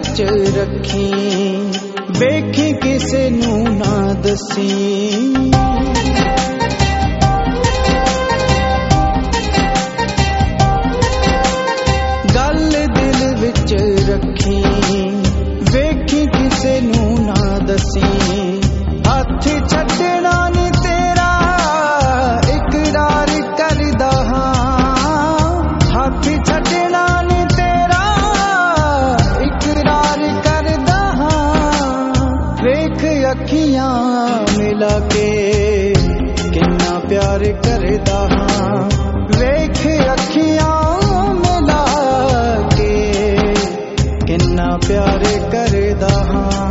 विच रखी, वेखी किसे नू ना दसी। गल दिल विच रखी, वेखी किसे नू ना दसी। हथ छड्डना नी तेरा इकरार करदा हां, हथ छड्डना नी तेरा इकरार करदा हां। वेख अखियां मिला के किन्ना प्यार करदा हां, वेख अखियां मिला के किन्ना प्यार करदा हां।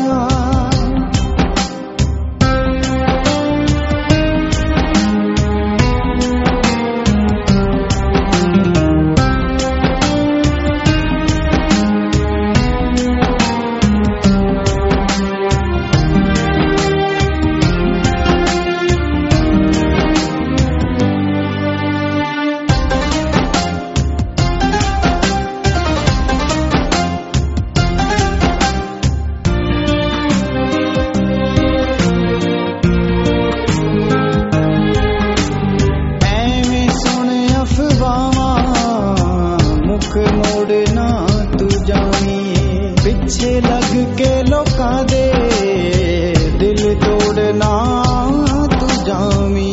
मोड़ना तू जावी, पिछे लग के लोकां दे दिल तोड़ना तू जावी।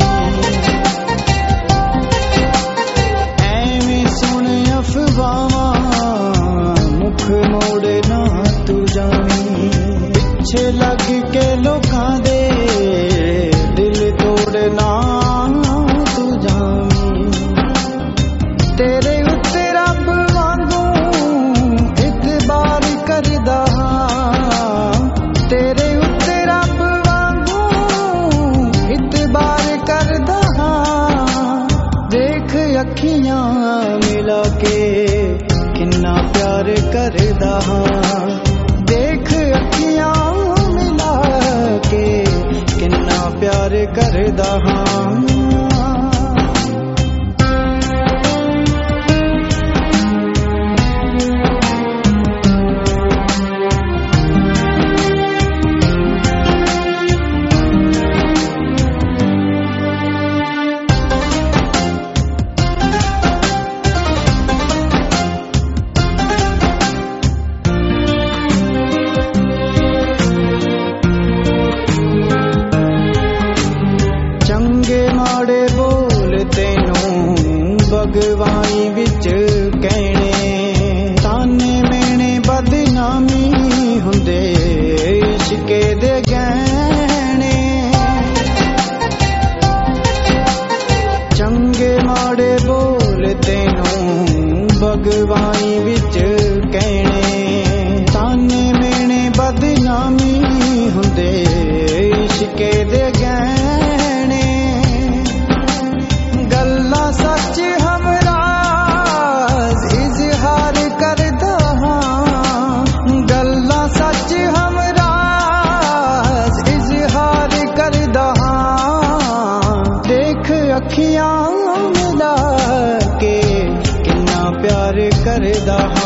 ऐवें सुन अफवाहां मुख मोड़ना तू जावी, पिछे लग के लोकां दे दिल तोड़ना तू जावी। तेरे उत्ते रब वांगू इतबार करदा हां, तेरे उत्ते रब वांगू इतबार करदा हां। देख अखियां मिला के किन्ना प्यार करदा हां, देख अखियां मिला के किन्ना प्यार करदा हां। चंगे माड़े बोल तैनू भगवाई विच कहने, ताने मेने बदनामी हुंदे इश्के दे गहने। चंगे माड़े बोल तैनू भगवाई विच कहने, ताने मेने बदनामी हुंदे इश्के दे गहने। गल्ला सच हमराज इजहार करदा हां, गल्ला सच हमराज इजहार करदा हां। देख अखियां मिला के किन्ना प्यार करदा हां।